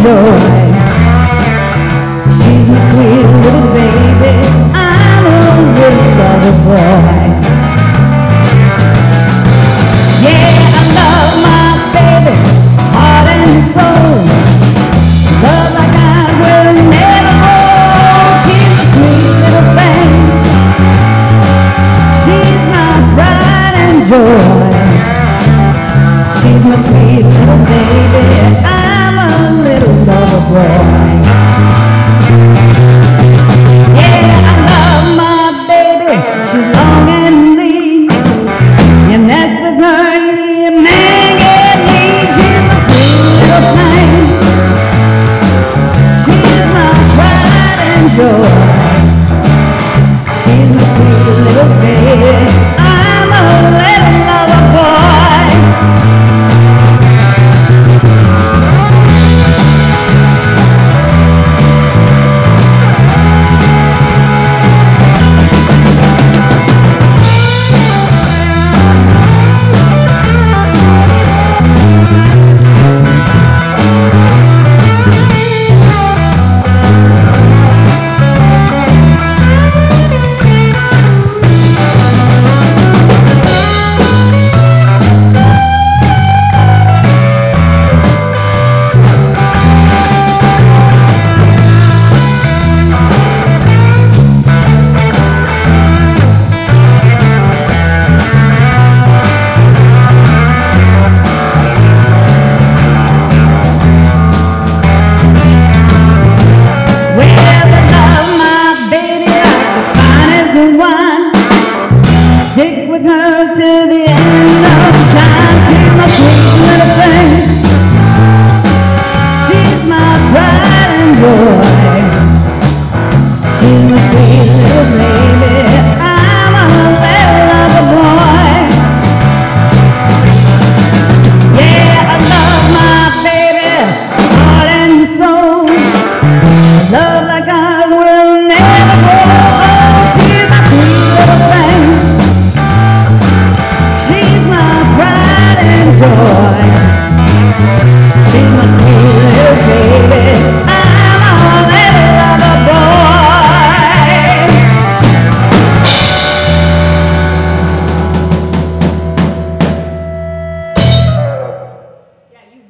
joy. She's my sweet little baby. I'm a little lover boy. Yeah, I love my baby, heart and soul. Love like I will never hold. She's a sweet little thing. She's my pride and joy. She's my sweet little baby.